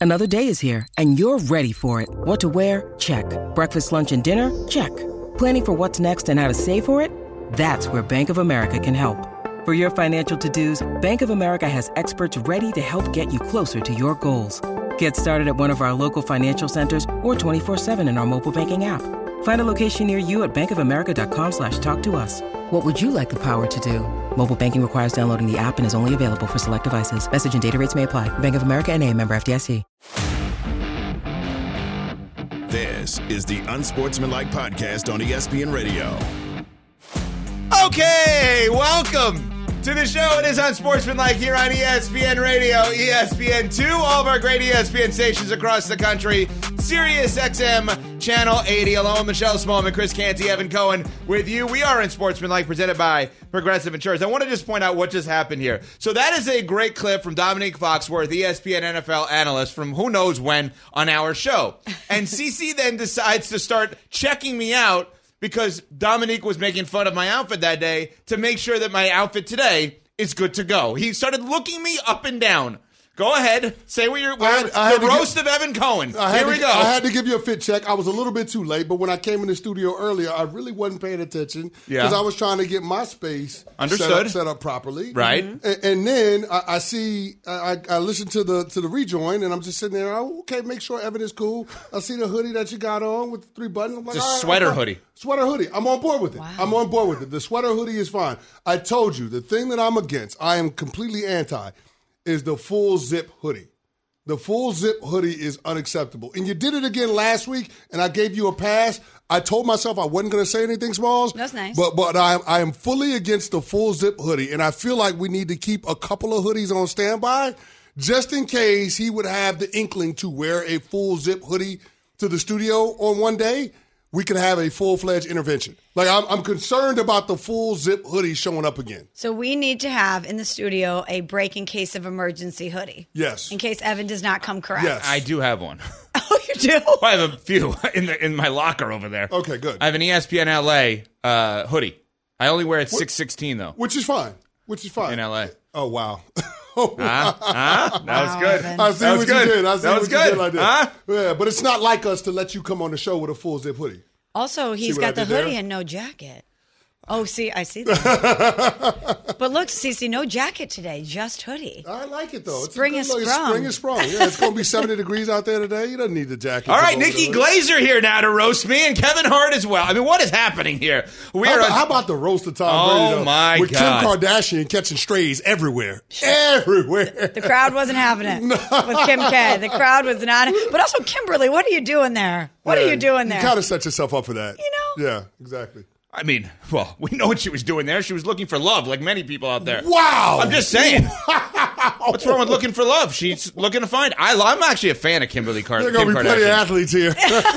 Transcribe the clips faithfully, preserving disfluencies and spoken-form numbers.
Another day is here, and you're ready for it. What to wear? Check. Breakfast, lunch, and dinner? Check. Planning for what's next and how to save for it? That's where Bank of America can help. For your financial to-dos, Bank of America has experts ready to help get you closer to your goals. Get started at one of our local financial centers or twenty-four seven in our mobile banking app. Find a location near you at bankofamerica.com slash talk to us. What would you like the power to do? Mobile banking requires downloading the app and is only available for select devices. Message and data rates may apply. Bank of America N A, member F D I C. This is the Unsportsmanlike Podcast on E S P N Radio. Okay, welcome to the show. It is Unsportsmanlike here on E S P N Radio, E S P N two, all of our great E S P N stations across the country, Sirius X M Channel eighty. Hello, Michelle Smallman, Chris Canty, Evan Cohen with you. We are Unsportsmanlike, presented by Progressive Insurance. I want to just point out what just happened here. So that is a great clip from Dominique Foxworth, E S P N N F L analyst from who knows when on our show. And Cece then decides to start checking me out because Dominique was making fun of my outfit that day to make sure that my outfit today is good to go. He started looking me up and down. Go ahead. Say what you're... I had, I the roast give, of Evan Cohen. I Here to, we go. I had to give you a fit check. I was a little bit too late, but when I came in the studio earlier, I really wasn't paying attention because yeah. I was trying to get my space Understood. Set, up, set up properly. Right. Mm-hmm. And, and then I, I see, I, I listen to the to the rejoin, and I'm just sitting there, oh, okay, make sure Evan is cool. I see the hoodie that you got on with the three buttons. I'm like, it's a all right, sweater okay. hoodie. Sweater hoodie. I'm on board with it. Wow. I'm on board with it. The sweater hoodie is fine. I told you, the thing that I'm against, I am completely anti, is the full zip hoodie. The full zip hoodie is unacceptable. And you did it again last week, and I gave you a pass. I told myself I wasn't going to say anything, Smalls. That's nice. But but I, I am fully against the full zip hoodie, and I feel like we need to keep a couple of hoodies on standby just in case he would have the inkling to wear a full zip hoodie to the studio on one day. We could have a full-fledged intervention. Like, I'm, I'm concerned about the full zip hoodie showing up again. So we need to have in the studio a break in case of emergency hoodie. Yes. In case Evan does not come correct. Yes. I do have one. Oh, you do? I have a few in the in my locker over there. Okay, good. I have an E S P N L A uh, hoodie. I only wear it six sixteen, though. Which is fine. Which is fine. In L A. Oh, wow. oh, huh? Huh? That was good. Evan. I see that was what good. you did. I see that was what good. you did like that. Huh? Yeah, but it's not like us to let you come on the show with a full zip hoodie. Also, he's what I got the did there? hoodie and no jacket. Oh, see, I see that. But look, Cece, no jacket today, just hoodie. I like it, though. It's Spring a good is look. sprung. Spring is sprung. Yeah, it's going to be seventy degrees out there today. You don't need the jacket. All to right, go over Nikki the hood. Glazer here now to roast me, and Kevin Hart as well. I mean, what is happening here? We How are. about, how about the roast of Tom Oh, Brady, though? my With God. Kim Kardashian catching strays everywhere. Everywhere. The crowd wasn't having it with Kim K. The crowd was not. But also, Kimberly, what are you doing there? What Yeah, are you doing there? You kind of set yourself up for that. You know? Yeah, exactly. I mean, well, we know what she was doing there. She was looking for love, like many people out there. Wow. I'm just saying. What's wrong with looking for love? She's looking to find. I, I'm actually a fan of Kimberly Car- There are Kim going to be plenty of Kardashian. athletes here.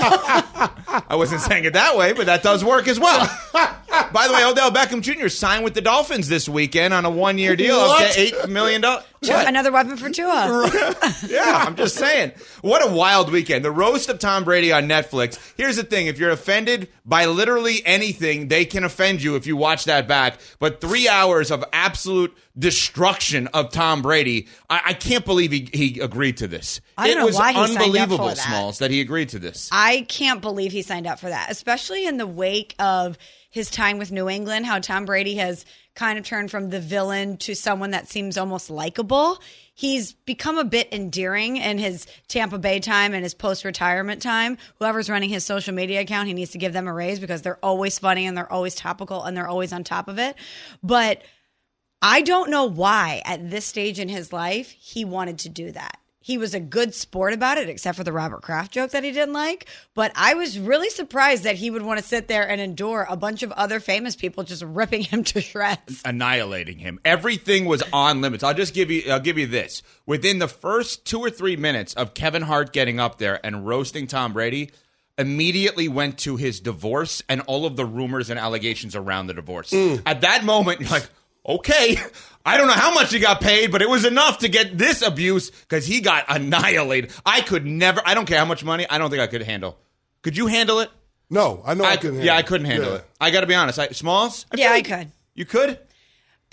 I wasn't saying it that way, but that does work as well. By the way, Odell Beckham Junior signed with the Dolphins this weekend on a one-year deal up What? to eight million dollars. Tua- Another weapon for Tua. Yeah, I'm just saying. What a wild weekend. The roast of Tom Brady on Netflix. Here's the thing. If you're offended by literally anything, they can offend you if you watch that back. But three hours of absolute destruction of Tom Brady. I, I can't believe he, he agreed to this. I don't it know was why he signed up unbelievable, for that. Smalls, that he agreed to this. I can't believe he signed up for that, especially in the wake of his time with New England, how Tom Brady has kind of turned from the villain to someone that seems almost likable. He's become a bit endearing in his Tampa Bay time and his post-retirement time. Whoever's running his social media account, he needs to give them a raise because they're always funny and they're always topical and they're always on top of it. But I don't know why at this stage in his life he wanted to do that. He was a good sport about it, except for the Robert Kraft joke that he didn't like. But I was really surprised that he would want to sit there and endure a bunch of other famous people just ripping him to shreds. Annihilating him. Everything was on limits. I'll just give you I'll give you this. Within the first two or three minutes of Kevin Hart getting up there and roasting Tom Brady, immediately went to his divorce and all of the rumors and allegations around the divorce. Mm. At that moment, you're like, okay, I don't know how much he got paid, but it was enough to get this abuse because he got annihilated. I could never, I don't care how much money, I don't think I could handle. Could you handle it? No, I know I, I couldn't handle Yeah, it. I couldn't handle yeah. it. I got to be honest. I, Smalls? I Yeah, feel I like could. You could?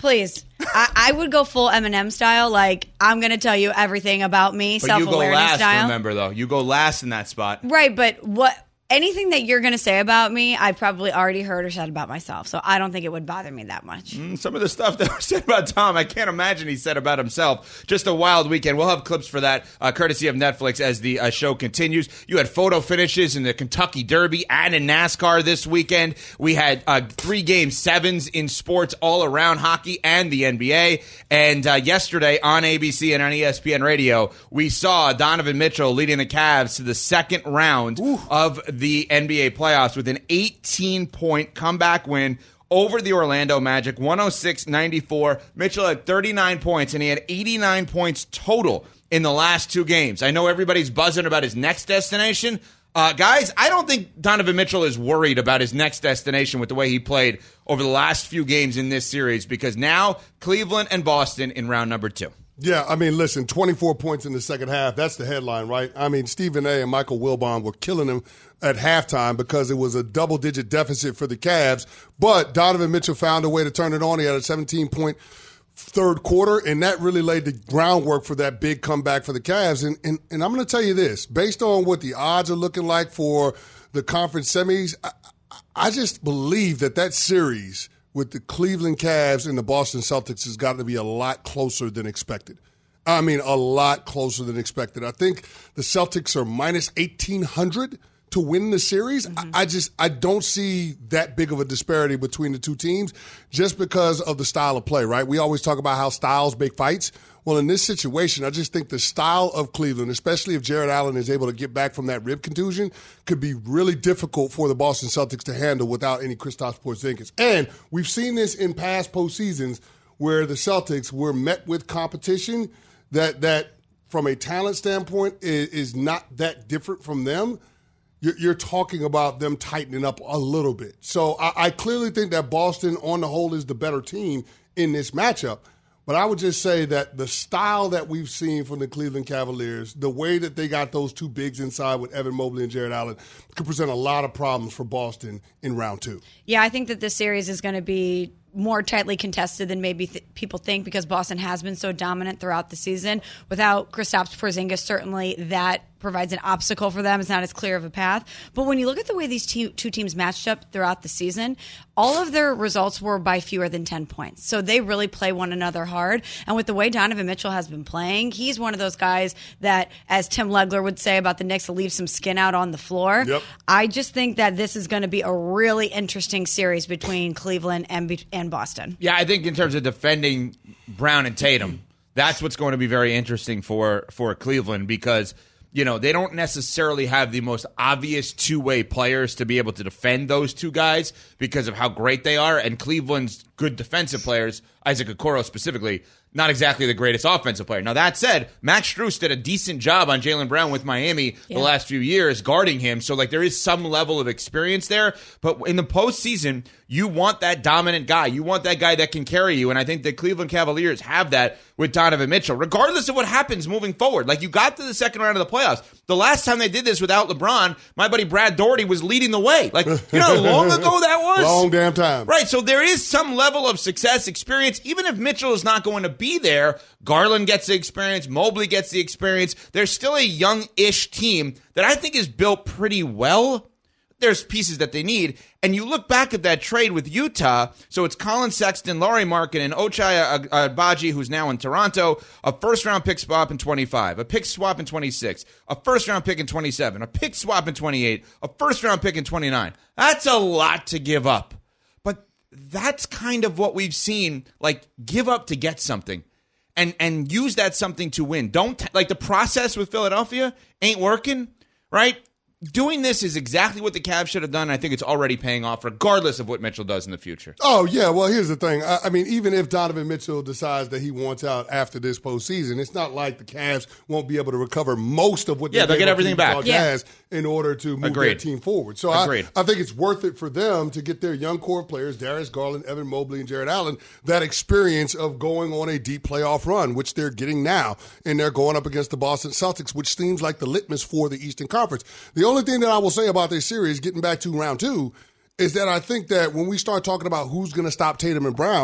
Please. I, I would go full Eminem style. Like, I'm going to tell you everything about me, but you go self-awareness last, style. Remember, though. You go last in that spot. Right, but what... anything that you're going to say about me, I've probably already heard or said about myself. So I don't think it would bother me that much. Mm, some of the stuff that was said about Tom, I can't imagine he said about himself. Just a wild weekend. We'll have clips for that, uh, courtesy of Netflix, as the uh, show continues. You had photo finishes in the Kentucky Derby and in NASCAR this weekend. We had uh, three game sevens in sports all around hockey and the N B A. And uh, yesterday on A B C and on E S P N Radio, we saw Donovan Mitchell leading the Cavs to the second round Ooh. of the N B A playoffs with an eighteen-point comeback win over the Orlando Magic, one oh six ninety-four. Mitchell had thirty-nine points, and he had eighty-nine points total in the last two games. I know everybody's buzzing about his next destination. Uh, guys, I don't think Donovan Mitchell is worried about his next destination with the way he played over the last few games in this series, because now Cleveland and Boston in round number two. Yeah, I mean, listen, twenty-four points in the second half. That's the headline, right? I mean, Stephen A. and Michael Wilbon were killing him at halftime because it was a double-digit deficit for the Cavs. But Donovan Mitchell found a way to turn it on. He had a seventeen-point third quarter, and that really laid the groundwork for that big comeback for the Cavs. And, and, and I'm going to tell you this. Based on what the odds are looking like for the conference semis, I, I just believe that that series – with the Cleveland Cavs and the Boston Celtics has got to be a lot closer than expected. I mean, a lot closer than expected. I think the Celtics are minus eighteen hundred to win the series. Mm-hmm. I just I don't see that big of a disparity between the two teams just because of the style of play, right? We always talk about how styles make fights. Well, in this situation, I just think the style of Cleveland, especially if Jared Allen is able to get back from that rib contusion, could be really difficult for the Boston Celtics to handle without any Kristaps Porzingis. And we've seen this in past postseasons where the Celtics were met with competition that, that from a talent standpoint, is, is not that different from them. You're, you're talking about them tightening up a little bit. So I, I clearly think that Boston, on the whole, is the better team in this matchup. But I would just say that the style that we've seen from the Cleveland Cavaliers, the way that they got those two bigs inside with Evan Mobley and Jared Allen, could present a lot of problems for Boston in round two. Yeah, I think that this series is going to be more tightly contested than maybe th- people think because Boston has been so dominant throughout the season. Without Kristaps Porzingis, certainly that provides an obstacle for them. It's not as clear of a path. But when you look at the way these two, two teams matched up throughout the season, all of their results were by fewer than ten points. So they really play one another hard. And with the way Donovan Mitchell has been playing, he's one of those guys that, as Tim Legler would say about the Knicks, will leave some skin out on the floor. Yep. I just think that this is going to be a really interesting series between Cleveland and, be- and Boston. Yeah, I think in terms of defending Brown and Tatum, that's what's going to be very interesting for, for Cleveland because – you know, they don't necessarily have the most obvious two-way players to be able to defend those two guys because of how great they are. And Cleveland's good defensive players, Isaac Okoro specifically, not exactly the greatest offensive player. Now, that said, Max Strus did a decent job on Jaylen Brown with Miami yeah. the last few years guarding him. So, like, there is some level of experience there. But in the postseason, you want that dominant guy. You want that guy that can carry you. And I think the Cleveland Cavaliers have that with Donovan Mitchell, regardless of what happens moving forward. Like, you got to the second round of the playoffs. The last time they did this without LeBron, my buddy Brad Daugherty was leading the way. Like, you know how long ago that was? Long damn time. Right, so there is some level of success, experience. Even if Mitchell is not going to be there, Garland gets the experience, Mobley gets the experience. There's still a young-ish team that I think is built pretty well. There's pieces that they need. And you look back at that trade with Utah, so it's Colin Sexton, Lauri Markkanen, and Ochai Agbaji, who's now in Toronto, a first-round pick swap in twenty-five, a pick swap in twenty-six, a first-round pick in twenty-seven, a pick swap in twenty-eight, a first-round pick in twenty-nine. That's a lot to give up. But that's kind of what we've seen, like, give up to get something. And and use that something to win. Don't, like, the process with Philadelphia ain't working, right? Doing this is exactly what the Cavs should have done. I think it's already paying off, regardless of what Mitchell does in the future. Oh, yeah. Well, here's the thing. I, I mean, even if Donovan Mitchell decides that he wants out after this postseason, it's not like the Cavs won't be able to recover most of what yeah, they they'll get everything back yeah. in order to move Agreed. their team forward. So Agreed. I, I think it's worth it for them to get their young core players, Darius Garland, Evan Mobley, and Jared Allen, that experience of going on a deep playoff run, which they're getting now. And they're going up against the Boston Celtics, which seems like the litmus for the Eastern Conference. The only thing that I will say about this series, getting back to round two, is that I think that when we start talking about who's going to stop Tatum and Brown,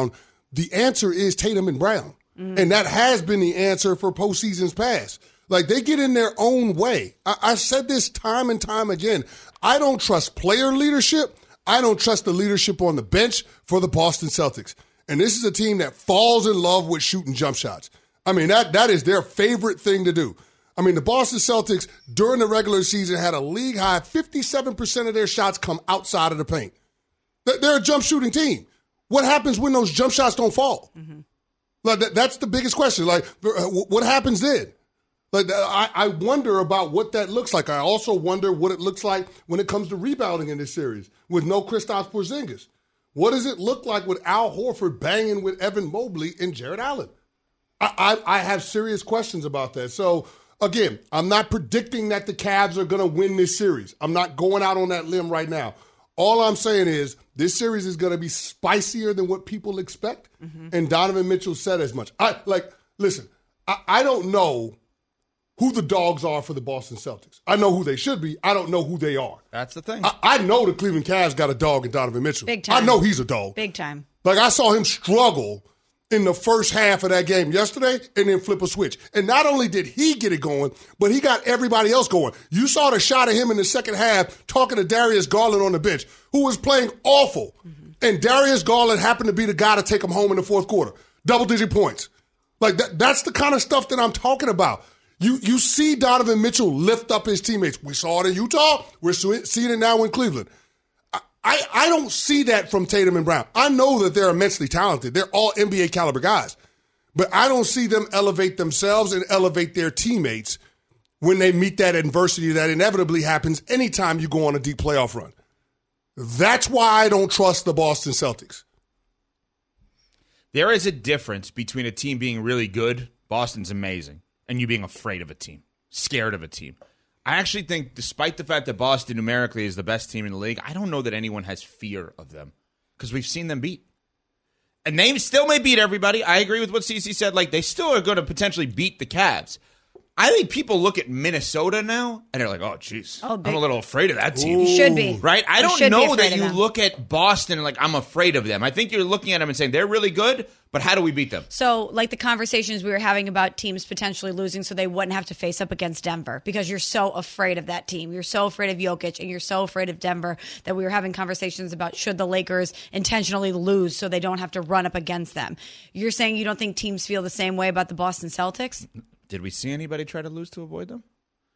The answer is Tatum and Brown. Mm. And that has been the answer for postseasons past. Like, they get in their own way. I, I've said this time and time again. I don't trust player leadership. I don't trust the leadership on the bench for the Boston Celtics. And this is a team that falls in love with shooting jump shots. I mean, that that is their favorite thing to do. I mean, the Boston Celtics, during the regular season, had a league-high fifty-seven percent of their shots come outside of the paint. They're a jump-shooting team. What happens when those jump shots don't fall? Mm-hmm. Like that, that's the biggest question. Like, what happens then? Like, I, I wonder about what that looks like. I also wonder what it looks like when it comes to rebounding in this series with no Kristaps Porzingis. What does it look like with Al Horford banging with Evan Mobley and Jarrett Allen? I, I, I have serious questions about that. So, again, I'm not predicting that the Cavs are going to win this series. I'm not going out on that limb right now. All I'm saying is this series is going to be spicier than what people expect, mm-hmm. and Donovan Mitchell said as much. I like, listen, I, I don't know who the dogs are for the Boston Celtics. I know who they should be. I don't know who they are. That's the thing. I, I know the Cleveland Cavs got a dog in Donovan Mitchell. Big time. I know he's a dog. Big time. Like, I saw him struggle in the first half of that game yesterday and then flip a switch. And not only did he get it going, but he got everybody else going. You saw the shot of him in the second half talking to Darius Garland on the bench, who was playing awful. Mm-hmm. And Darius Garland happened to be the guy to take him home in the fourth quarter. Double-digit points. Like, that, that's the kind of stuff that I'm talking about. You you see Donovan Mitchell lift up his teammates. We saw it in Utah. We're seeing it now in Cleveland. I, I, I don't see that from Tatum and Brown. I know that they're immensely talented. They're all N B A caliber guys. But I don't see them elevate themselves and elevate their teammates when they meet that adversity that inevitably happens anytime you go on a deep playoff run. That's why I don't trust the Boston Celtics. There is a difference between a team being really good, Boston's amazing, and you being afraid of a team, scared of a team. I actually think, despite the fact that Boston numerically is the best team in the league, I don't know that anyone has fear of them because we've seen them beat. And they still may beat everybody. I agree with what Cece said. Like, they still are going to potentially beat the Cavs. I think people look at Minnesota now, and they're like, oh, jeez, oh, I'm a little afraid of that team. You should be. Right? I you don't know that you look at Boston and like, I'm afraid of them. I think you're looking at them and saying, they're really good, but how do we beat them? So, like the conversations we were having about teams potentially losing so they wouldn't have to face up against Denver because you're so afraid of that team. You're so afraid of Jokic, and you're so afraid of Denver that we were having conversations about should the Lakers intentionally lose so they don't have to run up against them. You're saying you don't think teams feel the same way about the Boston Celtics? Did we see anybody try to lose to avoid them?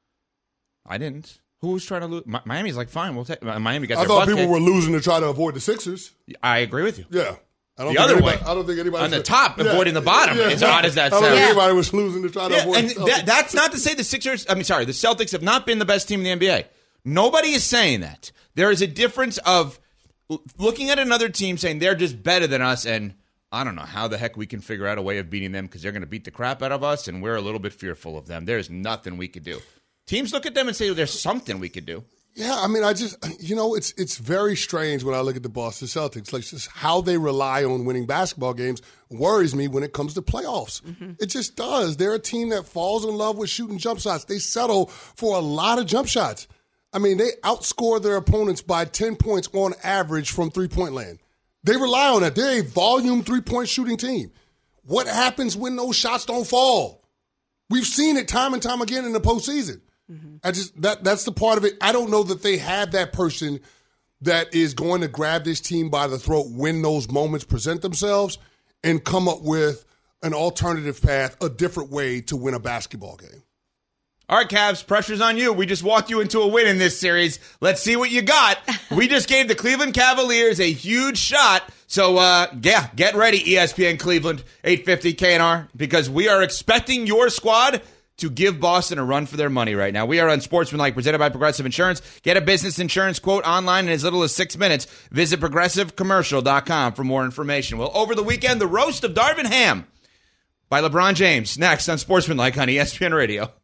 I didn't. Who was trying to lose? Mi- Miami's like, fine, we'll take. Miami got. I their thought butt people kicked. were losing to try to avoid the Sixers. I agree with you. Yeah. I don't the think other anybody, way. I don't think anybody on the top, yeah. avoiding the bottom. Yeah. As odd as that I don't sounds. think anybody was losing to try to yeah, avoid. And the that, that's not to say the Sixers. I mean, sorry, the Celtics have not been the best team in the N B A. Nobody is saying that. There is a difference of looking at another team saying they're just better than us, and I don't know how the heck we can figure out a way of beating them because they're going to beat the crap out of us, and we're a little bit fearful of them. There's nothing we could do. Teams look at them and say, well, there's something we could do. Yeah, I mean, I just, you know, it's it's very strange when I look at the Boston Celtics. Like, just how they rely on winning basketball games worries me when it comes to playoffs. Mm-hmm. It just does. They're a team that falls in love with shooting jump shots. They settle for a lot of jump shots. I mean, they outscore their opponents by ten points on average from three-point land. They rely on that. They're a volume three-point shooting team. What happens when those shots don't fall? We've seen it time and time again in the postseason. Mm-hmm. I just that that's the part of it. I don't know that they have that person that is going to grab this team by the throat when those moments present themselves and come up with an alternative path, a different way to win a basketball game. All right, Cavs, pressure's on you. We just walked you into a win in this series. Let's see what you got. We just gave the Cleveland Cavaliers a huge shot. So, uh, yeah, get ready, E S P N Cleveland, eight fifty K N R, because we are expecting your squad to give Boston a run for their money right now. We are on Sportsmanlike, presented by Progressive Insurance. Get a business insurance quote online in as little as six minutes. Visit progressive commercial dot com for more information. Well, over the weekend, the roast of Darvin Ham by LeBron James. Next on Sportsmanlike on E S P N Radio.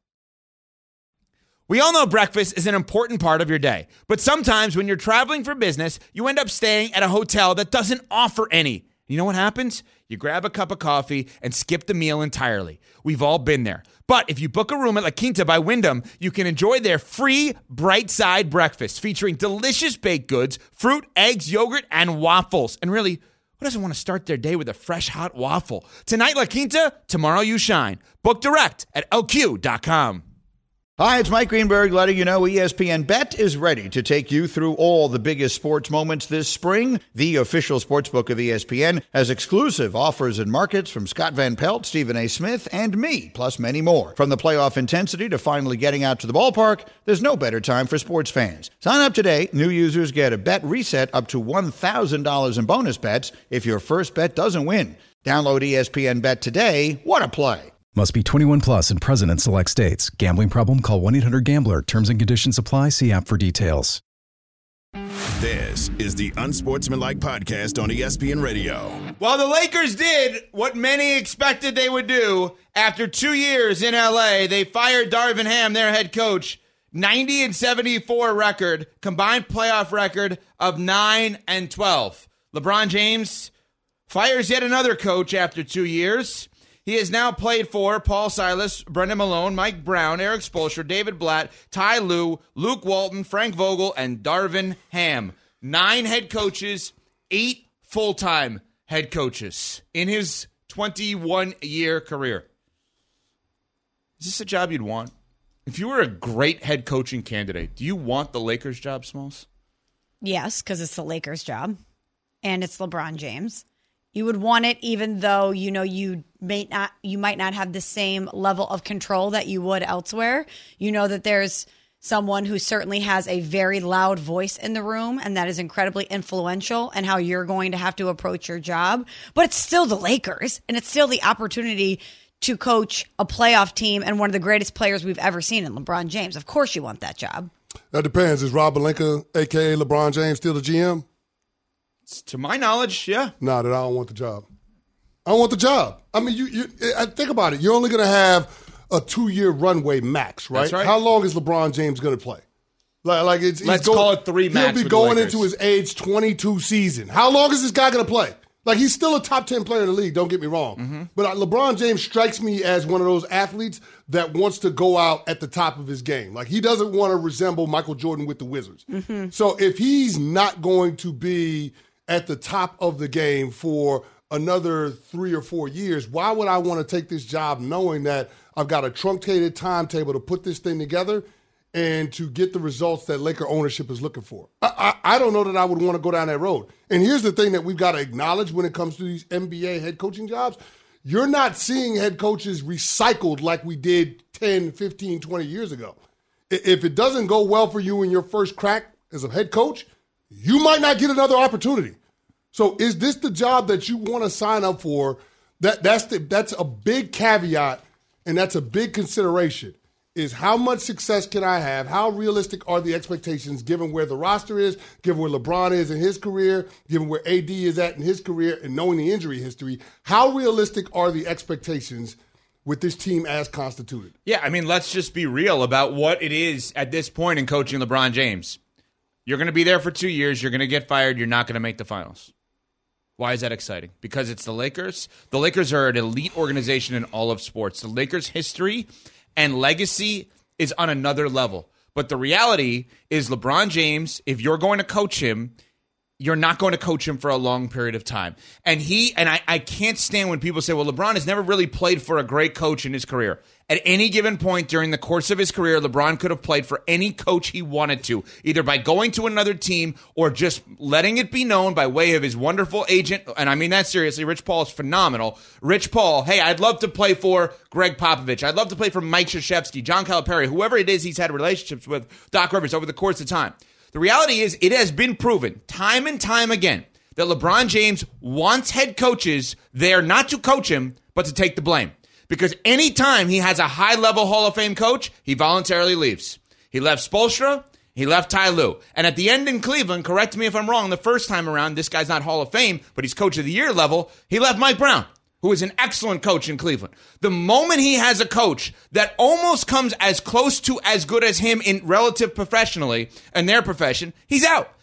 We all know breakfast is an important part of your day, but sometimes when you're traveling for business, you end up staying at a hotel that doesn't offer any. You know what happens? You grab a cup of coffee and skip the meal entirely. We've all been there. But if you book a room at La Quinta by Wyndham, you can enjoy their free Bright Side breakfast featuring delicious baked goods, fruit, eggs, yogurt, and waffles. And really, Who doesn't want to start their day with a fresh, hot waffle? Tonight, La Quinta, tomorrow you shine. Book direct at L Q dot com. Hi, it's Mike Greenberg letting you know E S P N Bet is ready to take you through all the biggest sports moments this spring. The official sportsbook of E S P N has exclusive offers and markets from Scott Van Pelt, Stephen A. Smith, and me, plus many more. From the playoff intensity to finally getting out to the ballpark, there's no better time for sports fans. Sign up today. New users get a bet reset up to one thousand dollars in bonus bets if your first bet doesn't win. Download E S P N Bet today. What a play. Must be twenty-one plus and present in select states. Gambling problem? Call one eight hundred gambler. Terms and conditions apply. See app for details. This is the Unsportsmanlike Podcast on E S P N Radio. Well, the Lakers did what many expected they would do. After two years in L A, they fired Darvin Ham, their head coach. ninety and seventy-four record, combined playoff record of nine and twelve. LeBron James fires yet another coach after two years. He has now played for Paul Silas, Brendan Malone, Mike Brown, Eric Spoelstra, David Blatt, Ty Lue, Luke Walton, Frank Vogel, and Darvin Ham. Nine head coaches, eight full-time head coaches in his twenty-one-year career. Is this a job you'd want? If you were a great head coaching candidate, do you want the Lakers job, Smalls? Yes, because it's the Lakers job, and it's LeBron James. You would want it even though, you know, you may not, you might not have the same level of control that you would elsewhere. You know that there's someone who certainly has a very loud voice in the room, and that is incredibly influential in how you're going to have to approach your job. But it's still the Lakers, and it's still the opportunity to coach a playoff team and one of the greatest players we've ever seen in LeBron James. Of course you want that job. That depends. Is Rob Pelinka, a k a. LeBron James, still the G M? To my knowledge, yeah. Nah, that I don't want the job. I don't want the job. I mean, you, you think about it. You're only going to have a two-year runway max, right? That's right. How long is LeBron James going to play? Like, like it's, Let's going, call it three max. He'll be going into his age twenty-two season. How long is this guy going to play? Like, he's still a top ten player in the league, don't get me wrong. Mm-hmm. But uh, LeBron James strikes me as one of those athletes that wants to go out at the top of his game. Like, he doesn't want to resemble Michael Jordan with the Wizards. Mm-hmm. So if he's not going to be at the top of the game for another three or four years, why would I want to take this job knowing that I've got a truncated timetable to put this thing together and to get the results that Laker ownership is looking for? I, I, I don't know that I would want to go down that road. And here's the thing that we've got to acknowledge when it comes to these N B A head coaching jobs. You're not seeing head coaches recycled like we did ten, fifteen, twenty years ago. If it doesn't go well for you in your first crack as a head coach, you might not get another opportunity. So is this the job that you want to sign up for? That that's the, that's a big caveat, and that's a big consideration, is how much success can I have? How realistic are the expectations given where the roster is, given where LeBron is in his career, given where A D is at in his career, and knowing the injury history? How realistic are the expectations with this team as constituted? Yeah, I mean, let's just be real about what it is at this point in coaching LeBron James. You're going to be there for two years. You're going to get fired. You're not going to make the finals. Why is that exciting? Because it's the Lakers. The Lakers are an elite organization in all of sports. The Lakers' history and legacy is on another level. But the reality is LeBron James, if you're going to coach him, you're not going to coach him for a long period of time. And he, and I, I can't stand when people say, well, LeBron has never really played for a great coach in his career. At any given point during the course of his career, LeBron could have played for any coach he wanted to, either by going to another team or just letting it be known by way of his wonderful agent. And I mean that seriously. Rich Paul is phenomenal. Rich Paul, hey, I'd love to play for Greg Popovich. I'd love to play for Mike Krzyzewski, John Calipari, whoever it is he's had relationships with, Doc Rivers, over the course of time. The reality is it has been proven time and time again that LeBron James wants head coaches there not to coach him, but to take the blame. Because anytime he has a high-level Hall of Fame coach, he voluntarily leaves. He left Spoelstra. He left Ty Lue. And at the end in Cleveland, correct me if I'm wrong, the first time around, this guy's not Hall of Fame, but he's coach of the year level, he left Mike Brown, who is an excellent coach in Cleveland. The moment he has a coach that almost comes as close to as good as him in relative professionally in their profession, he's out.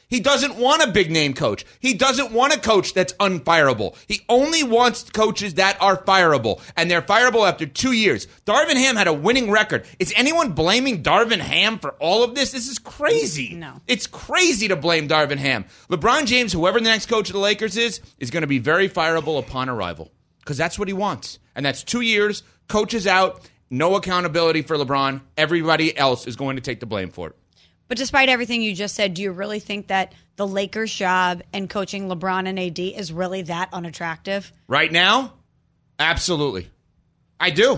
He doesn't want a big-name coach. He doesn't want a coach that's unfireable. He only wants coaches that are fireable, and they're fireable after two years. Darvin Ham had a winning record. Is anyone blaming Darvin Ham for all of this? This is crazy. No. It's crazy to blame Darvin Ham. LeBron James, whoever the next coach of the Lakers is, is going to be very fireable upon arrival because that's what he wants. And that's two years, coaches out, no accountability for LeBron. Everybody else is going to take the blame for it. But despite everything you just said, do you really think that the Lakers' job and coaching LeBron and A D is really that unattractive? Right now? Absolutely. I do.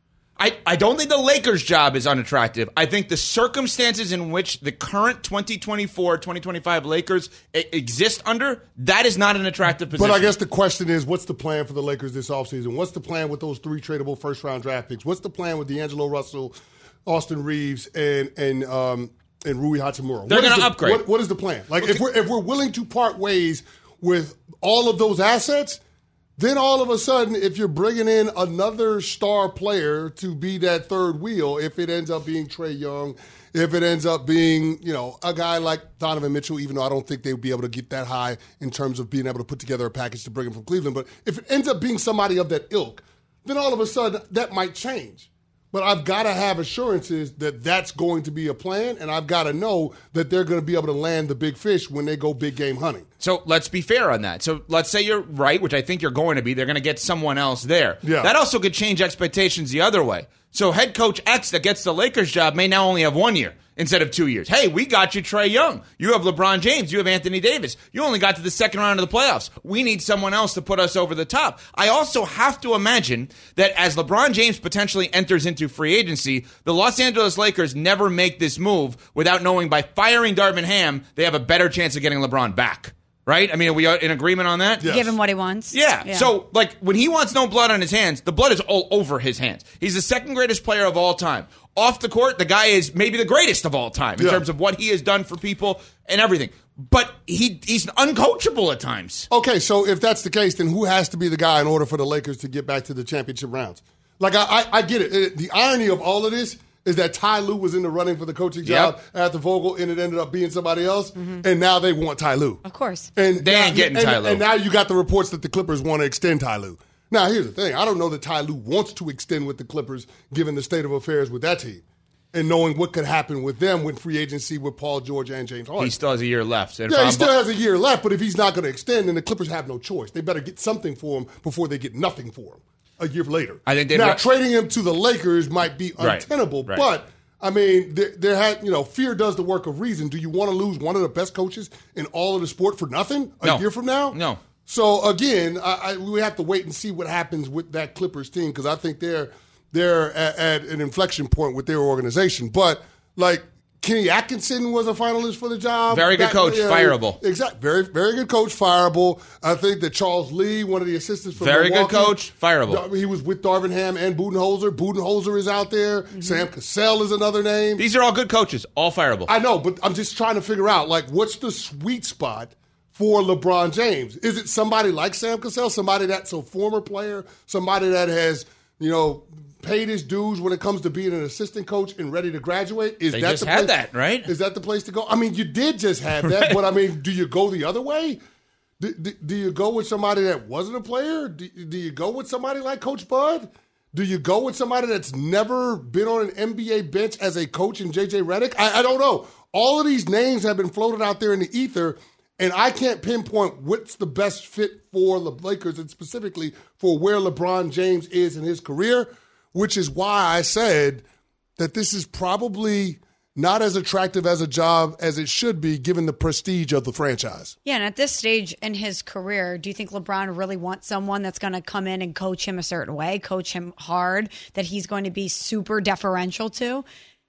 I, I don't think the Lakers' job is unattractive. I think the circumstances in which the current twenty twenty-four twenty twenty-five Lakers e- exist under, that is not an attractive position. But I guess the question is, what's the plan for the Lakers this offseason? What's the plan with those three tradable first-round draft picks? What's the plan with D'Angelo Russell, Austin Reeves, and and um, and Rui Hachimura? They're going to upgrade. What, what is the plan? Like, Okay. if we're if we're willing to part ways with all of those assets, then all of a sudden, if you're bringing in another star player to be that third wheel, if it ends up being Trae Young, if it ends up being, you know, a guy like Donovan Mitchell, even though I don't think they would be able to get that high in terms of being able to put together a package to bring him from Cleveland, but if it ends up being somebody of that ilk, then all of a sudden that might change. But I've got to have assurances that that's going to be a plan, and I've got to know that they're going to be able to land the big fish when they go big game hunting. So let's be fair on that. So let's say you're right, which I think you're going to be. They're going to get someone else there. Yeah. That also could change expectations the other way. So head coach X that gets the Lakers job may now only have one year instead of two years. Hey, we got you Trae Young. You have LeBron James. You have Anthony Davis. You only got to the second round of the playoffs. We need someone else to put us over the top. I also have to imagine that as LeBron James potentially enters into free agency, the Los Angeles Lakers never make this move without knowing by firing Darvin Ham, they have a better chance of getting LeBron back. Right? I mean, are we in agreement on that? Yes. Give him what he wants. Yeah. yeah. So, like, when he wants no blood on his hands, the blood is all over his hands. He's the second greatest player of all time. Off the court, the guy is maybe the greatest of all time in Yeah. terms of what he has done for people and everything. But he he's uncoachable at times. Okay, so if that's the case, then who has to be the guy in order for the Lakers to get back to the championship rounds? Like, I, I, I get it. it. The irony of all of this is that Ty Lue was in the running for the coaching job Yep. after Vogel, and it ended up being somebody else, and now they want Ty Lue. Of course. And They now, ain't getting and, Ty Lue. And now you got the reports that the Clippers want to extend Ty Lue. Now, here's the thing. I don't know that Ty Lue wants to extend with the Clippers, given the state of affairs with that team, and knowing what could happen with them with free agency with Paul George and James Harden. He still has a year left. And if Yeah, he I'm- still has a year left, but if he's not going to extend, then the Clippers have no choice. They better get something for him before they get nothing for him a year later. I think they'd now ra- trading him to the Lakers might be Right, untenable, right. but I mean, there, there had you know, fear does the work of reason. Do you want to lose one of the best coaches in all of the sport for nothing a No. year from now? No. So again, I, I, we have to wait and see what happens with that Clippers team because I think they're they're at, at an inflection point with their organization. But like Kenny Atkinson was a finalist for the job. Very good Back- coach, yeah, fireable. Exactly. Very, very good coach, fireable. I think that Charles Lee, one of the assistants from Very good Milwaukee, coach, fireable. He was with Darvin Ham and Budenholzer. Budenholzer is out there. Mm-hmm. Sam Cassell is another name. These are all good coaches, all fireable. I know, but I'm just trying to figure out, like, what's the sweet spot for LeBron James? Is it somebody like Sam Cassell, somebody that's a former player, somebody that has, you know, paid his dues when it comes to being an assistant coach and ready to graduate? Is They that just the had place, that, right? Is that the place to go? I mean, you did just have that, Right. but I mean, do you go the other way? Do, do, do you go with somebody that wasn't a player? Do, do you go with somebody like Coach Bud? Do you go with somebody that's never been on an N B A bench as a coach in J J Redick? I, I don't know. All of these names have been floated out there in the ether, and I can't pinpoint what's the best fit for the Lakers and specifically for where LeBron James is in his career, which is why I said that this is probably not as attractive as a job as it should be given the prestige of the franchise. Yeah, and at this stage in his career, do you think LeBron really wants someone that's going to come in and coach him a certain way, coach him hard, that he's going to be super deferential to?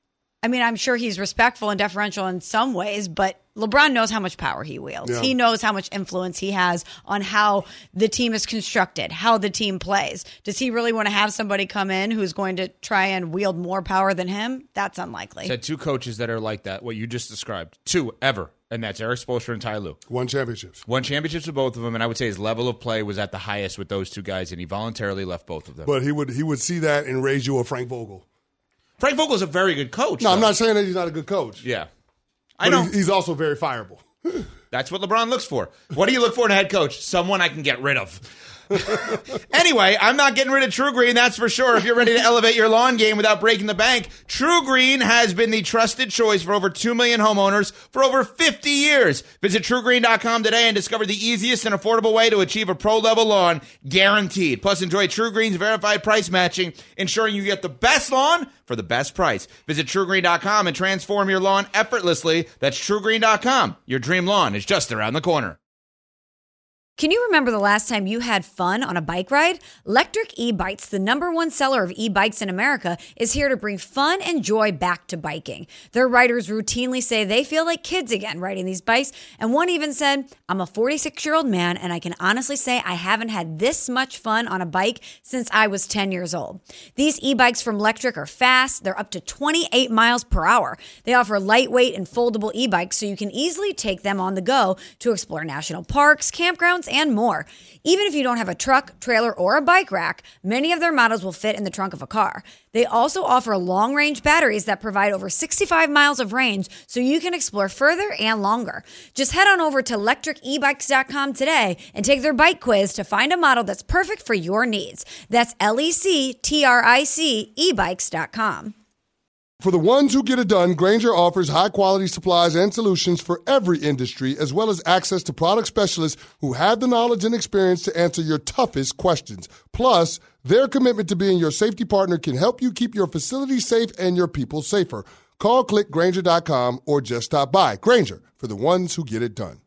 I mean, I'm sure he's respectful and deferential in some ways, but LeBron knows how much power he wields. Yeah. He knows how much influence he has on how the team is constructed, how the team plays. Does he really want to have somebody come in who's going to try and wield more power than him? That's unlikely. Said two coaches that are like that, what you just described. Two, ever. And that's Eric Spoelstra and Ty Lue. Won championships. Won championships with both of them, and I would say his level of play was at the highest with those two guys, and he voluntarily left both of them. But he would he would see that and raise you a Frank Vogel. Frank Vogel's a very good coach. No, I'm though. not saying that he's not a good coach. Yeah. But I know. He's, he's also very fireable. That's what LeBron looks for. What do you look for in a head coach? Someone I can get rid of. Anyway, I'm not getting rid of True Green, that's for sure. If you're ready to elevate your lawn game without breaking the bank, True Green has been the trusted choice for over two million homeowners for over fifty years. Visit true green dot com today and discover the easiest and affordable way to achieve a pro-level lawn, guaranteed. Plus, enjoy True Green's verified price matching, ensuring you get the best lawn for the best price. Visit true green dot com and transform your lawn effortlessly. That's true green dot com. Your dream lawn is just around the corner. Can you remember the last time you had fun on a bike ride? Lectric E-Bikes, the number one seller of e-bikes in America, is here to bring fun and joy back to biking. Their riders routinely say they feel like kids again riding these bikes, and one even said, I'm a forty-six-year-old man, and I can honestly say I haven't had this much fun on a bike since I was ten years old. These e-bikes from Lectric are fast. They're up to twenty-eight miles per hour. They offer lightweight and foldable e-bikes, so you can easily take them on the go to explore national parks, campgrounds, and more. Even if you don't have a truck, trailer, or a bike rack, many of their models will fit in the trunk of a car. They also offer long-range batteries that provide over sixty-five miles of range, so you can explore further and longer. Just head on over to lectric e bikes dot com today and take their bike quiz to find a model that's perfect for your needs. That's L E C T R I C e bikes dot com. For the ones who get it done, Grainger offers high-quality supplies and solutions for every industry, as well as access to product specialists who have the knowledge and experience to answer your toughest questions. Plus, their commitment to being your safety partner can help you keep your facility safe and your people safer. Call, click Grainger dot com, or just stop by. Grainger, for the ones who get it done.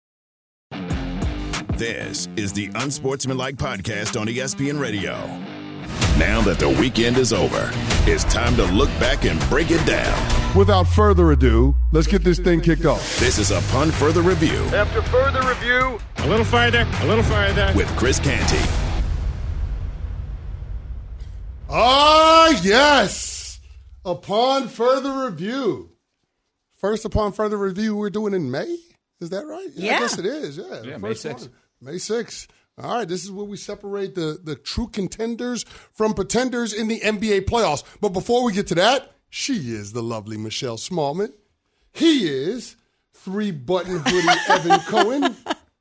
This is the Unsportsmanlike Podcast on E S P N Radio. Now that the weekend is over, it's time to look back and break it down. Without further ado, let's get this thing kicked off. This is Upon Further Review. After further review, a little farther, a little farther. With Chris Canty. Ah, yes. Upon Further Review. First Upon Further Review we're doing in May? Is that right? Yeah. I guess it is, yeah. Yeah, May sixth. May sixth. All right, this is where we separate the, the true contenders from pretenders in the N B A playoffs. But before we get to that, she is the lovely Michelle Smallman. He is three-button hoodie Evan Cohen.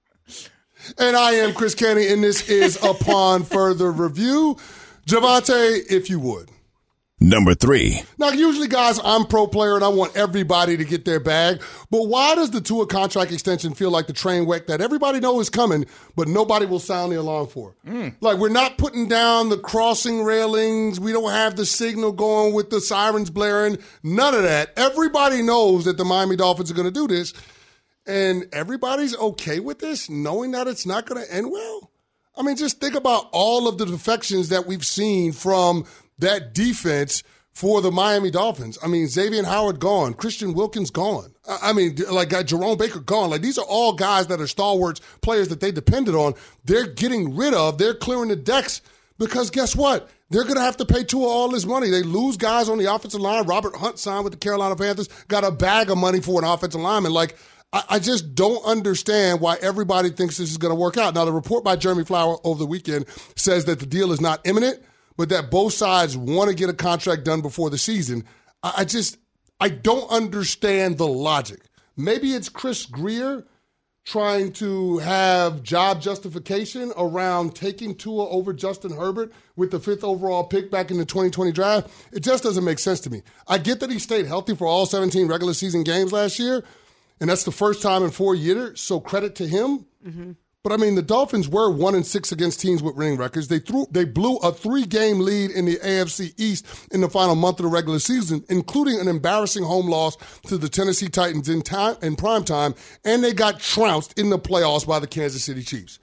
And I am Chris Canty, and this is Upon Further Review. Javante, if you would. Number three. Now, usually, guys, I'm pro player and I want everybody to get their bag. But why does the Tua contract extension feel like the train wreck that everybody knows is coming, but nobody will sound the alarm for? Mm. Like, we're not putting down the crossing railings. We don't have the signal going with the sirens blaring. None of that. Everybody knows that the Miami Dolphins are going to do this. And everybody's okay with this, knowing that it's not going to end well? I mean, just think about all of the defections that we've seen from that defense for the Miami Dolphins. I mean, Xavier Howard gone. Christian Wilkins gone. I mean, like uh, Jerome Baker gone. Like, these are all guys that are stalwarts, players that they depended on. They're getting rid of. They're clearing the decks because guess what? They're going to have to pay Tua all this money. They lose guys on the offensive line. Robert Hunt signed with the Carolina Panthers, got a bag of money for an offensive lineman. Like, I, I just don't understand why everybody thinks this is going to work out. Now, the report by Jeremy Flower over the weekend says that the deal is not imminent, but that both sides want to get a contract done before the season. I, I just, I don't understand the logic. Maybe it's Chris Grier trying to have job justification around taking Tua over Justin Herbert with the fifth overall pick back in the twenty twenty draft. It just doesn't make sense to me. I get that he stayed healthy for all seventeen regular season games last year, and that's the first time in four years, so credit to him. Mm-hmm. But, I mean, the Dolphins were one and six against teams with winning records. They threw, they blew a three-game lead in the A F C East in the final month of the regular season, including an embarrassing home loss to the Tennessee Titans in time in prime time, and they got trounced in the playoffs by the Kansas City Chiefs.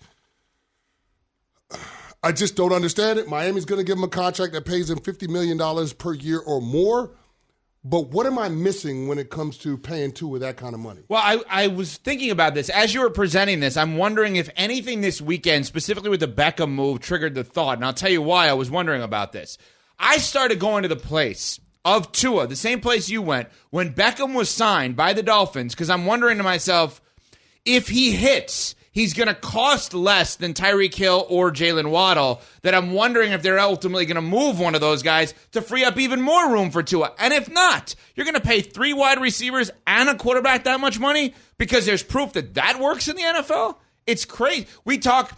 I just don't understand it. Miami's going to give them a contract that pays them fifty million dollars per year or more. But what am I missing when it comes to paying Tua that kind of money? Well, I, I was thinking about this. As you were presenting this, I'm wondering if anything this weekend, specifically with the Beckham move, triggered the thought. And I'll tell you why I was wondering about this. I started going to the place of Tua, the same place you went, when Beckham was signed by the Dolphins, because I'm wondering to myself, if he hits, he's going to cost less than Tyreek Hill or Jalen Waddle, that I'm wondering if they're ultimately going to move one of those guys to free up even more room for Tua. And if not, you're going to pay three wide receivers and a quarterback that much money because there's proof that that works in the N F L? It's crazy. We talk,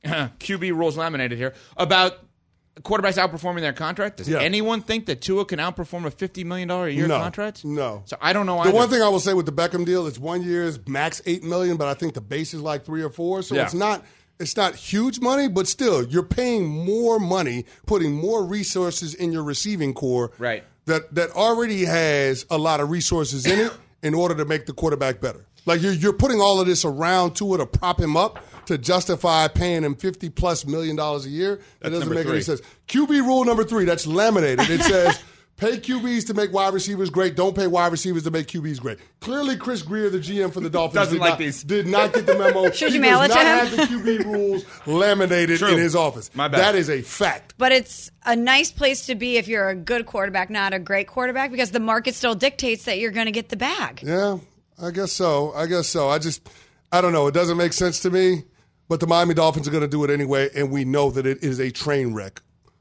Q B rules laminated here, about quarterbacks outperforming their contract. Does yeah. anyone think that Tua can outperform a fifty million dollars a year no, contract? No. So I don't know The either. one thing I will say with the Beckham deal is one year is max eight million dollars, but I think the base is like three or four. So yeah. it's not it's not huge money, but still, you're paying more money, putting more resources in your receiving core right. that, that already has a lot of resources in it in order to make the quarterback better. Like you're, you're putting all of this around Tua to prop him up, to justify paying him fifty plus million dollars a year. That That's doesn't make three. any sense. Q B rule number three, that's laminated. It says pay Q Bs to make wide receivers great. Don't pay wide receivers to make Q Bs great. Clearly, Chris Greer, the G M for the Dolphins, Doesn't did, like not, these. did not get the memo. Should he you mail does it to not him? have the Q B rules laminated True. in his office. My bad. That is a fact. But it's a nice place to be if you're a good quarterback, not a great quarterback, because the market still dictates that you're going to get the bag. Yeah, I guess so. I guess so. I just, I don't know. It doesn't make sense to me. But the Miami Dolphins are going to do it anyway, and we know that it is a train wreck.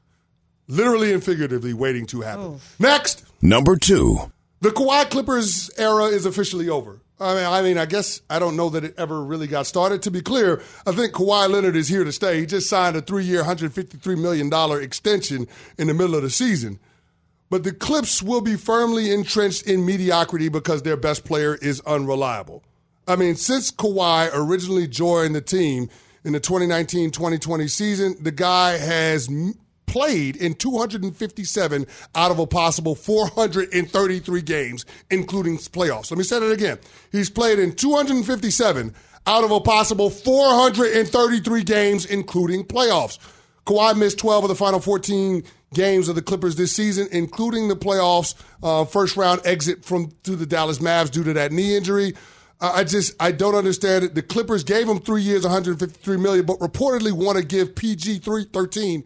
Literally and figuratively waiting to happen. Oof. Next. Number two. The Kawhi Clippers era is officially over. I mean, I mean, I guess I don't know that it ever really got started. To be clear, I think Kawhi Leonard is here to stay. He just signed a three-year, one hundred fifty-three million dollars extension in the middle of the season. But the Clips will be firmly entrenched in mediocrity because their best player is unreliable. I mean, since Kawhi originally joined the team in the twenty nineteen twenty twenty season, the guy has m- played in two hundred fifty-seven out of a possible four hundred thirty-three games, including playoffs. Let me say that again. He's played in two hundred fifty-seven out of a possible four hundred thirty-three games, including playoffs. Kawhi missed twelve of the final fourteen games of the Clippers this season, including the playoffs, uh, first round exit from to the Dallas Mavs due to that knee injury. I just, I don't understand it. The Clippers gave him three years, one hundred fifty-three million dollars, but reportedly want to give P G thirteen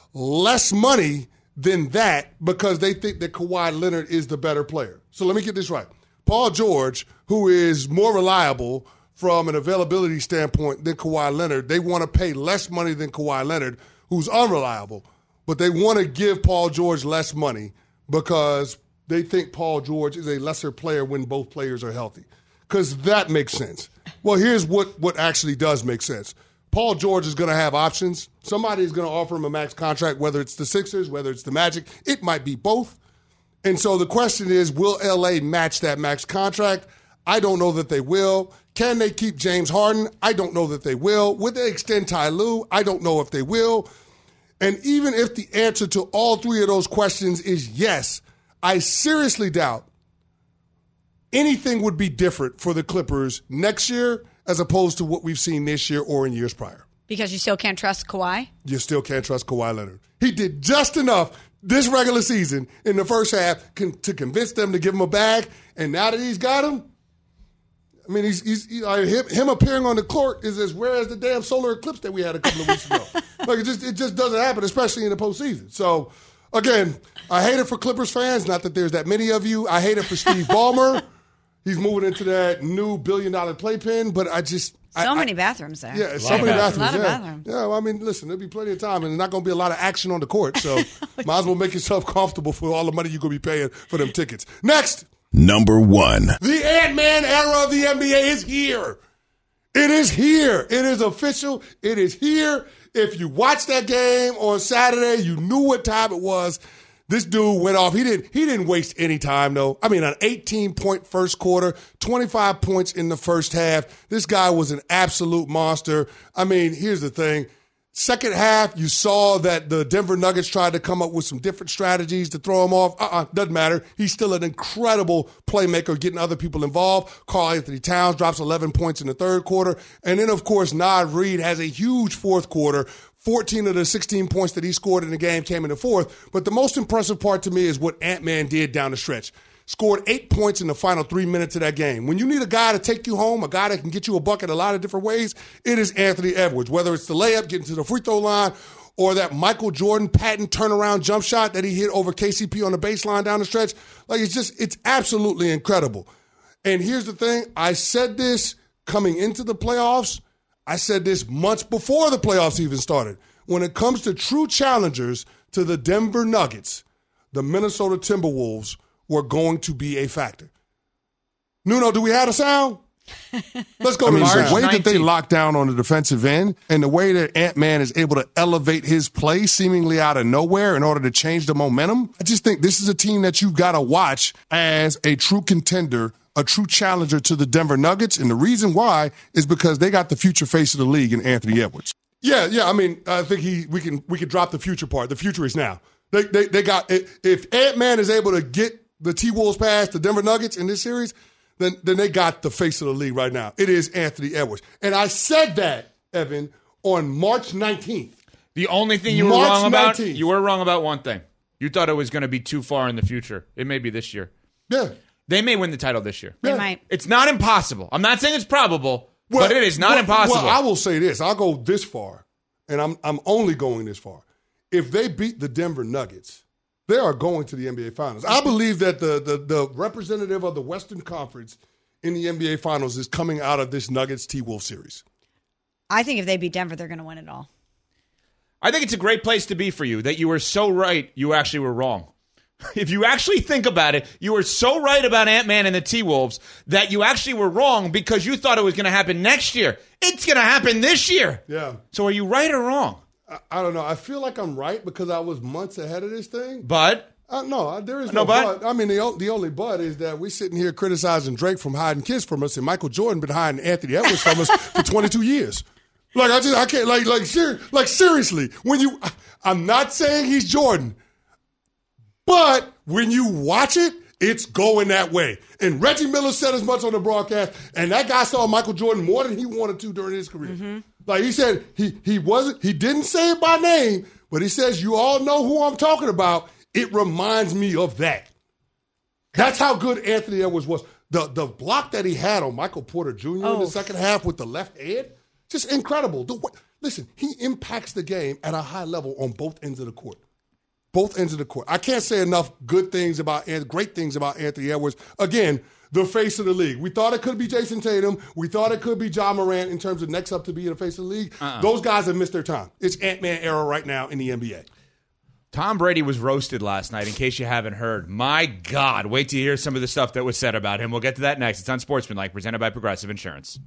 less money than that because they think that Kawhi Leonard is the better player. So let me get this right. Paul George, who is more reliable from an availability standpoint than Kawhi Leonard, they want to pay less money than Kawhi Leonard, who's unreliable, but they want to give Paul George less money because they think Paul George is a lesser player when both players are healthy. Because that makes sense. Well, here's what, what actually does make sense. Paul George is going to have options. Somebody is going to offer him a max contract, whether it's the Sixers, whether it's the Magic. It might be both. And so the question is, will L A match that max contract? I don't know that they will. Can they keep James Harden? I don't know that they will. Would they extend Ty Lue? I don't know if they will. And even if the answer to all three of those questions is yes, I seriously doubt anything would be different for the Clippers next year as opposed to what we've seen this year or in years prior. Because you still can't trust Kawhi? You still can't trust Kawhi Leonard. He did just enough this regular season in the first half con- to convince them to give him a bag, and now that he's got him, I mean, he's, he's he, uh, him, him appearing on the court is as rare as the damn solar eclipse that we had a couple of weeks ago. Like, it just, it just doesn't happen, especially in the postseason. So, again, I hate it for Clippers fans, not that there's that many of you. I hate it for Steve Ballmer. He's moving into that new billion-dollar playpen, but I just... So I, many I, bathrooms there. Yeah, so many bathrooms. A lot of yeah. bathrooms. Yeah, well, I mean, listen, there'll be plenty of time, and there's not going to be a lot of action on the court, so might as well make yourself comfortable for all the money you're going to be paying for them tickets. Next. Number one. The Ant-Man era of the N B A is here. It is here. It is official. It is here. If you watched that game on Saturday, you knew what time it was. This dude went off. He didn't he didn't waste any time, though. I mean, an eighteen-point first quarter, twenty-five points in the first half. This guy was an absolute monster. I mean, here's the thing. Second half, you saw that the Denver Nuggets tried to come up with some different strategies to throw him off. Uh-uh, doesn't matter. He's still an incredible playmaker, getting other people involved. Karl Anthony Towns drops eleven points in the third quarter. And then, of course, Naz Reid has a huge fourth quarter. fourteen of the sixteen points that he scored in the game came in the fourth. But the most impressive part to me is what Ant-Man did down the stretch. Scored eight points in the final three minutes of that game. When you need a guy to take you home, a guy that can get you a bucket a lot of different ways, it is Anthony Edwards. Whether it's the layup, getting to the free throw line, or that Michael Jordan patent turnaround jump shot that he hit over K C P on the baseline down the stretch. Like, it's just, it's absolutely incredible. And here's the thing. I said this coming into the playoffs. I said this months before the playoffs even started. When it comes to true challengers to the Denver Nuggets, the Minnesota Timberwolves were going to be a factor. Nuno, do we have a sound? Let's go I to mean, the March sound. The way that they lock down on the defensive end and the way that Ant-Man is able to elevate his play seemingly out of nowhere in order to change the momentum, I just think this is a team that you've got to watch as a true contender, a true challenger to the Denver Nuggets. And the reason why is because they got the future face of the league in Anthony Edwards. Yeah, yeah. I mean, I think he we can we can drop the future part. The future is now. They they, they got if Ant-Man is able to get the T-Wolves past the Denver Nuggets in this series, then then they got the face of the league right now. It is Anthony Edwards. And I said that, Evan, on March nineteenth. The only thing you were March wrong about, nineteenth. you were wrong about one thing. You thought it was going to be too far in the future. It may be this year. Yeah. They may win the title this year. They Yeah. might. It's not impossible. I'm not saying it's probable, but it is not well, impossible. Well, I will say this. I'll go this far, and I'm I'm only going this far. If they beat the Denver Nuggets, they are going to the N B A Finals. I believe that the, the, the representative of the Western Conference in the N B A Finals is coming out of this Nuggets T-Wolf series. I think if they beat Denver, they're going to win it all. I think it's a great place to be for you that you were so right, you actually were wrong. If you actually think about it, you were so right about Ant-Man and the T-Wolves that you actually were wrong because you thought it was going to happen next year. It's going to happen this year. Yeah. So are you right or wrong? I, I don't know. I feel like I'm right because I was months ahead of this thing. But Uh, no, there is No no, but? but. I mean, the, o- the only but is that we're sitting here criticizing Drake from hiding kids from us, and Michael Jordan been hiding Anthony Edwards from us for twenty-two years. Like I just, I can't, like, like, ser- like seriously. When you, I'm not saying he's Jordan, but when you watch it, it's going that way. And Reggie Miller said as much on the broadcast, and that guy saw Michael Jordan more than he wanted to during his career. Mm-hmm. Like he said, he he wasn't, he didn't say it by name, but he says, you all know who I'm talking about. It reminds me of that. That's how good Anthony Edwards was. The the block that he had on Michael Porter Junior in Oh. the second half with the left hand, just incredible. The, wa- listen, he impacts the game at a high level on both ends of the court. Both ends of the court. I can't say enough good things about, and great things about Anthony Edwards. Again, the face of the league. We thought it could be Jason Tatum. We thought it could be Ja Morant in terms of next up to be the face of the league. Uh-uh. Those guys have missed their time. It's Ant-Man era right now in the N B A. Tom Brady was roasted last night, in case you haven't heard. My God, wait to hear some of the stuff that was said about him. We'll get to that next. It's Unsportsmanlike, presented by Progressive Insurance.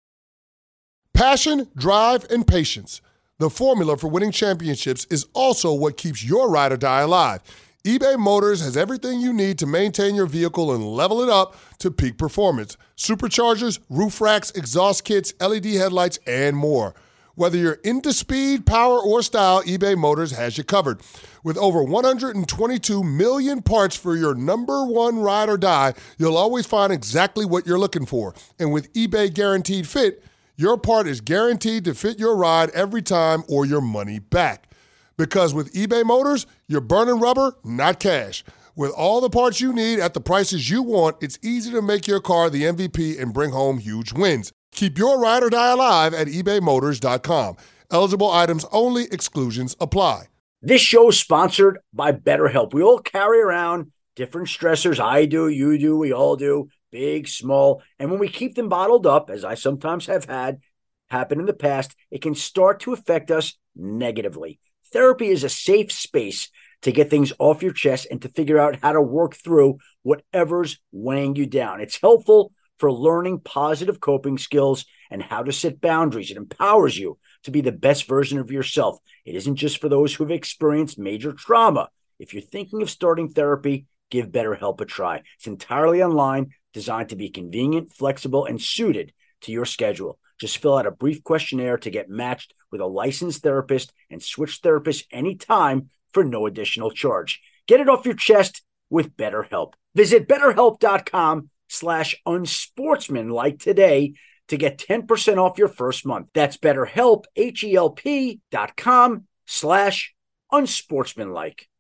Passion, drive, and patience. The formula for winning championships is also what keeps your ride or die alive. eBay Motors has everything you need to maintain your vehicle and level it up to peak performance. Superchargers, roof racks, exhaust kits, L E D headlights, and more. Whether you're into speed, power, or style, eBay Motors has you covered. With over one hundred twenty-two million parts for your number one ride or die, you'll always find exactly what you're looking for. And with eBay Guaranteed Fit, your part is guaranteed to fit your ride every time or your money back. Because with eBay Motors, you're burning rubber, not cash. With all the parts you need at the prices you want, it's easy to make your car the M V P and bring home huge wins. Keep your ride or die alive at ebay motors dot com. Eligible items only. Exclusions apply. This show is sponsored by BetterHelp. We all carry around different stressors. I do, you do, we all do, big, small. And when we keep them bottled up, as I sometimes have had happen in the past, it can start to affect us negatively. Therapy is a safe space to get things off your chest and to figure out how to work through whatever's weighing you down. It's helpful for learning positive coping skills and how to set boundaries. It empowers you to be the best version of yourself. It isn't just for those who have experienced major trauma. If you're thinking of starting therapy, give BetterHelp a try. It's entirely online, designed to be convenient, flexible, and suited to your schedule. Just fill out a brief questionnaire to get matched with a licensed therapist and switch therapists anytime for no additional charge. Get it off your chest with BetterHelp. Visit BetterHelp.com slash unsportsmanlike today to get ten percent off your first month. That's BetterHelp, H-E-L-P dot com slash unsportsmanlike.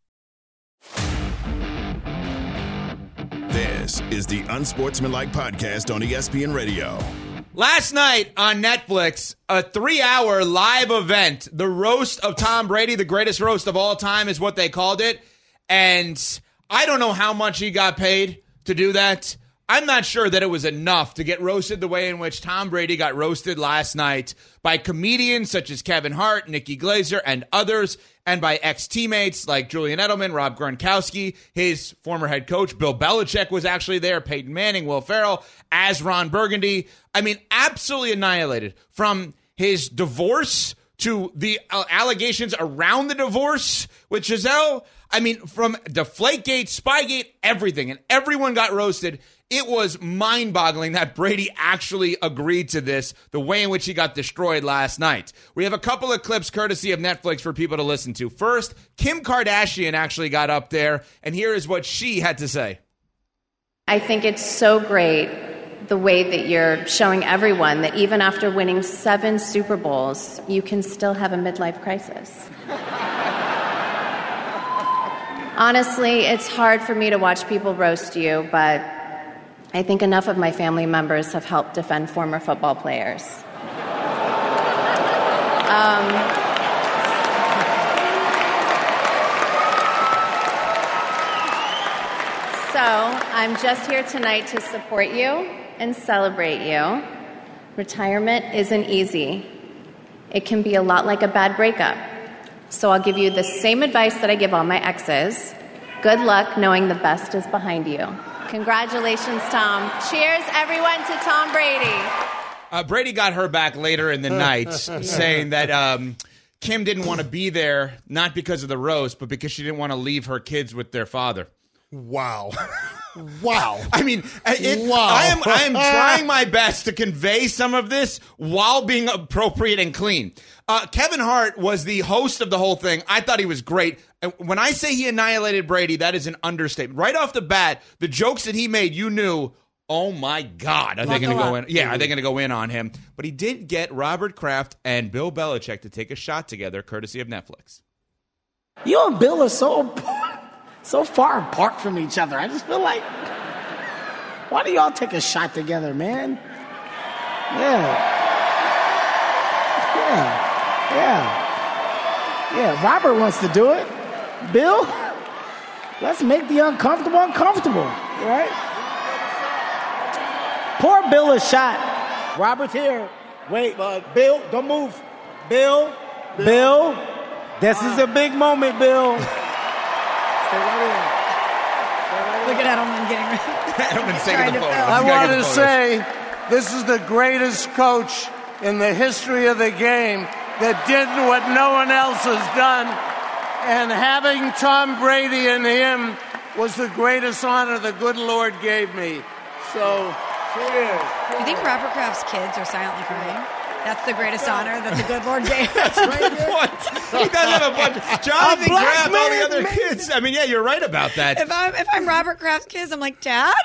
This is the Unsportsmanlike Podcast on E S P N Radio. Last night on Netflix, a three-hour live event, the roast of Tom Brady, the greatest roast of all time is what they called it. And I don't know how much he got paid to do that. I'm not sure that it was enough to get roasted the way in which Tom Brady got roasted last night by comedians such as Kevin Hart, Nikki Glaser, and others, and by ex-teammates like Julian Edelman, Rob Gronkowski, his former head coach, Bill Belichick was actually there, Peyton Manning, Will Ferrell, as Ron Burgundy. I mean, absolutely annihilated. From his divorce to the uh, allegations around the divorce with Giselle. I mean, from Deflategate, Spygate, everything, and everyone got roasted. It was mind-boggling that Brady actually agreed to this, the way in which he got destroyed last night. We have a couple of clips courtesy of Netflix for people to listen to. First, Kim Kardashian actually got up there, and here is what she had to say. I think it's so great the way that you're showing everyone that even after winning seven Super Bowls, you can still have a midlife crisis. Honestly, it's hard for me to watch people roast you, but I think enough of my family members have helped defend former football players. Um, so I'm just here tonight to support you and celebrate you. Retirement isn't easy. It can be a lot like a bad breakup. So I'll give you the same advice that I give all my exes. Good luck knowing the best is behind you. Congratulations, Tom. Cheers, everyone, to Tom Brady. Uh, Brady got her back later in the night saying that um, Kim didn't want to be there, not because of the roast, but because she didn't want to leave her kids with their father. Wow. Wow. I mean, it, wow. I am I am trying my best to convey some of this while being appropriate and clean. Uh, Kevin Hart was the host of the whole thing. I thought he was great. When I say he annihilated Brady, that is an understatement. Right off the bat, the jokes that he made, you knew, oh my God, are they going to go in? Yeah, are they going to go in on him? But he did get Robert Kraft and Bill Belichick to take a shot together, courtesy of Netflix. You and Bill are so so far apart from each other. I just feel like, why do y'all take a shot together, man? Yeah. Yeah. Yeah. Yeah. Robert wants to do it. Bill, let's make the uncomfortable uncomfortable, right? Pour Bill a shot. Robert's here. Wait, but Bill, don't move. Bill, Bill, Bill this is a big moment, Bill. Stay right here. Stay right Look at Edelman getting ready. Edelman's taking the photo. I wanted to say this is the greatest coach in the history of the game that did what no one else has done. And having Tom Brady and him was the greatest honor the good Lord gave me. So, cheers. Do you think Robert Kraft's kids are silently crying? That's the greatest honor that the good Lord gave us. That's a good point. He does have a bunch. Jonathan Kraft, all the other man. kids. I mean, yeah, you're right about that. If I'm if I'm Robert Kraft's kids, I'm like, Dad?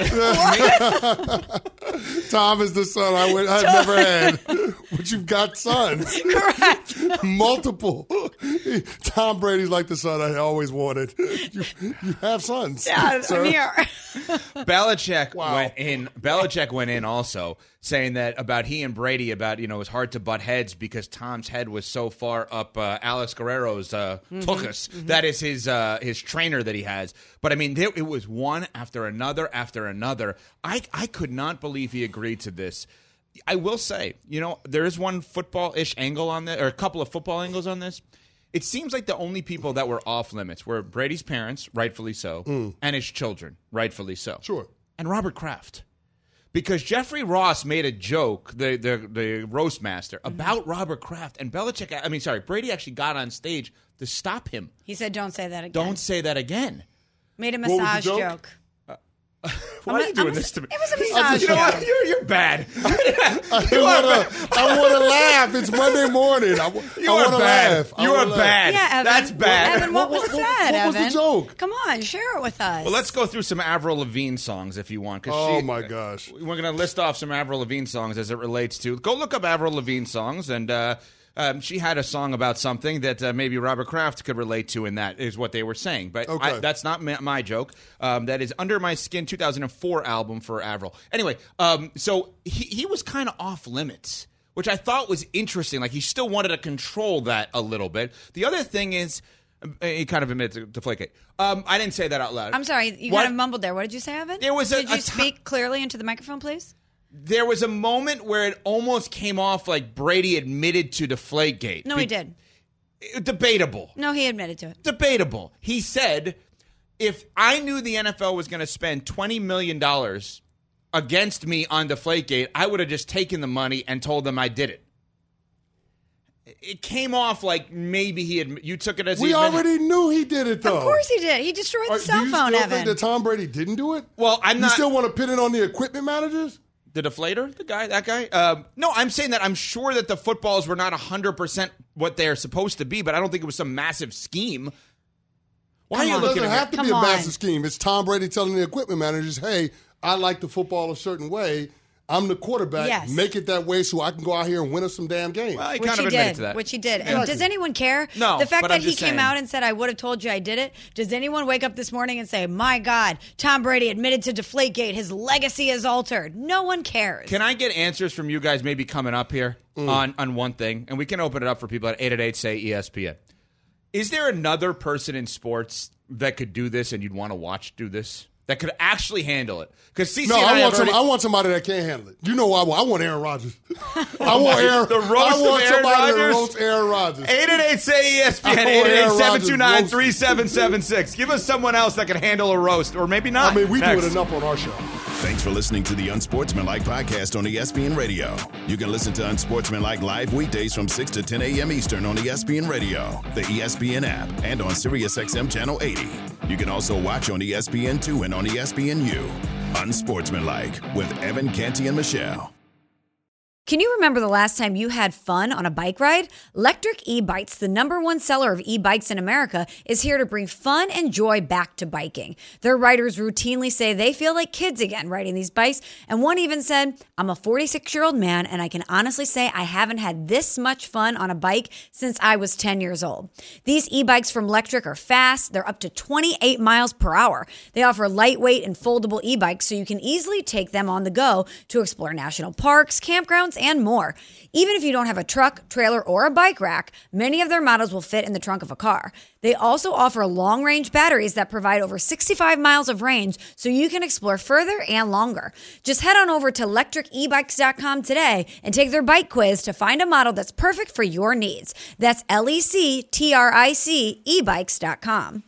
Tom is the son I would, I've never had. But you've got sons. Correct. Multiple. Tom Brady's like the son I always wanted. You, you have sons. Yeah, sir. I'm here. Belichick Wow. went in. Belichick went in also saying that about he and Brady about, you know, it was hard to butt heads because Tom's head was so far up uh, Alex Guerrero's uh, mm-hmm. tuchus. Mm-hmm. That is his uh, his trainer that he has. But I mean, there, it was one after another after another. I I could not believe he agreed to this. I will say, you know, there is one football-ish angle on this, or a couple of football angles on this. It seems like the only people that were off limits were Brady's parents, rightfully so, mm. and his children, rightfully so. Sure. And Robert Kraft. Because Jeffrey Ross made a joke, the the, the roast master, mm-hmm. about Robert Kraft. And Belichick, I mean, sorry, Brady actually got on stage to stop him. He said, don't say that again. Don't say that again. Made a massage joke? joke. Why are you doing this to me? It was a massage you know joke. what? You're, you're bad. I want to laugh. It's Monday morning. I, you I are bad. Laugh. You are bad. Yeah, Evan. That's bad. Evan, what was what, what, said, what was Evan? the joke? Come on, share it with us. Well, let's go through some Avril Lavigne songs if you want. Oh, she, my gosh. We're going to list off some Avril Lavigne songs as it relates to. Go look up Avril Lavigne songs, and uh, um, she had a song about something that uh, maybe Robert Kraft could relate to, and that is what they were saying. But okay. I, that's not my, my joke. Um, that is Under My Skin, two thousand four album for Avril. Anyway, um, so he, he was kind of off limits, which I thought was interesting. Like, he still wanted to control that a little bit. The other thing is, He kind of admitted to Deflategate. Um, I didn't say that out loud. I'm sorry. You What? kind of mumbled there. What did you say, Evan? There was a- Did you a ti- speak clearly into the microphone, please? There was a moment where it almost came off like Brady admitted to Deflategate. No, he did. Debatable. No, he admitted to it. Debatable. He said, if I knew the N F L was going to spend twenty million dollars against me on Deflategate, I would have just taken the money and told them I did it. It came off like maybe he had. You took it as we he admitted. already knew he did it, though. Of course he did. He destroyed the Are- cell do you phone, still Evan. think that Tom Brady didn't do it? Well, I'm you not. still want to pin it on the equipment managers? The deflator, the guy, that guy. Um, no, I'm saying that I'm sure that the footballs were not one hundred percent what they are supposed to be, but I don't think it was some massive scheme. Why Come are you on. looking It doesn't at have me? to be Come a on. massive scheme. It's Tom Brady telling the equipment managers, hey, I like the football a certain way. I'm the quarterback. Yes. Make it that way so I can go out here and win us some damn games. Well, he Which kind of he admitted did. to that. Which he did. And Exactly. does anyone care? No, The fact but that I'm he just came saying. out and said, I would have told you I did it. Does anyone wake up this morning and say, my God, Tom Brady admitted to Deflategate. His legacy is altered. No one cares. Can I get answers from you guys maybe coming up here Mm. on, on one thing? And we can open it up for people at eight eight eight, say E S P N. Is there another person in sports that could do this and you'd want to watch do this? That could actually handle it? Because C C No, and I, I have want, some, already- I want somebody that can't handle it. You know what I want? I want Aaron Rodgers. I want Aaron. The roast I want of Aaron somebody Rodgers? to roast Aaron Rodgers. eight eight eight, say E S P N, I want eight eight eight, Aaron seven two nine, Rodgers three seven seven six. Give us someone else that can handle a roast, or maybe not. I mean, we Next. do it enough on our show. Thanks for listening to the Unsportsmanlike podcast on E S P N Radio. You can listen to Unsportsmanlike live weekdays from six to ten a.m. Eastern on E S P N Radio, the E S P N app, and on SiriusXM Channel eighty. You can also watch on E S P N two and on E S P N U. Unsportsmanlike with Evan Canty and Michelle. Can you remember the last time you had fun on a bike ride? Lectric E-Bikes, the number one seller of e-bikes in America, is here to bring fun and joy back to biking. Their riders routinely say they feel like kids again riding these bikes, and one even said, I'm a forty-six-year-old man, and I can honestly say I haven't had this much fun on a bike since I was ten years old. These e-bikes from Lectric are fast. They're up to twenty-eight miles per hour. They offer lightweight and foldable e-bikes, so you can easily take them on the go to explore national parks, campgrounds, and more. Even if you don't have a truck, trailer, or a bike rack, many of their models will fit in the trunk of a car. They also offer long-range batteries that provide over sixty-five miles of range, so you can explore further and longer. Just head on over to lectric e bikes dot com today and take their bike quiz to find a model that's perfect for your needs. That's L E C T R I C e bikes dot com.